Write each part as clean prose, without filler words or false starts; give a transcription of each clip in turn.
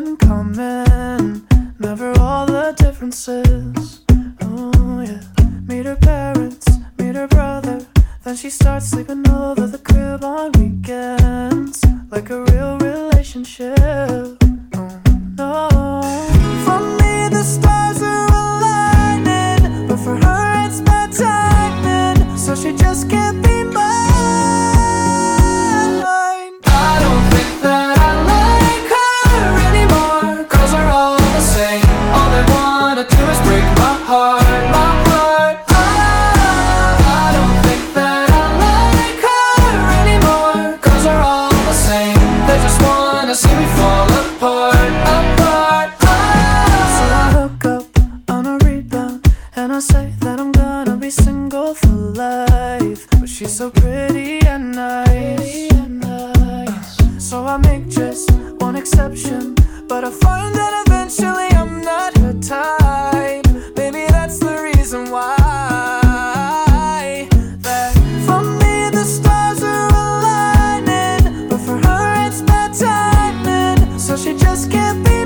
in common, never all the differences. Oh yeah, meet her parents, meet her brother, then she starts sleeping over the crib on weekends, like a real relationship. Oh no, for me the stars are aligning, but for her it's bad timing, so she just can't be mine. I don't think that I like her anymore, 'cause we're all the same. All they wanna do is break my heart, my heart. I don't think that I like her anymore, 'cause we're all the same. They just wanna see me fall apart, apart. So I hook up on a rebound, and I say that I'm gonna be single for life, but she's so pretty and nice. So I make just one exception, but I find that eventually I'm not her type. Maybe that's the reason why. That for me the stars are aligning, but for her it's bad timing, so she just can't be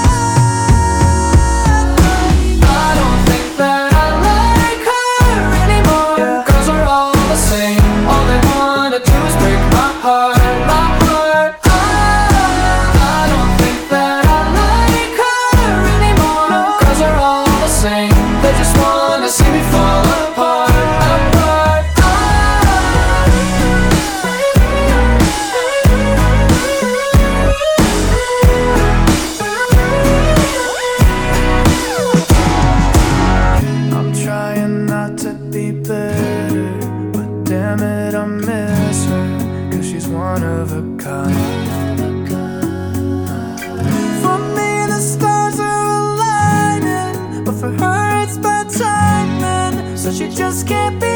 mine. I don't think that I like her anymore, yeah, 'cause we're all the same. All they wanna do is break my heart, my heart. I don't think that I like her anymore, no, 'cause we're all the same. They just wanna see me fall apart, apart. I'm trying not to be bitter, but damn it, I miss her, 'cause she's one of a kind. For me the stars are aligning, but for her it's bad timing, so she just can't be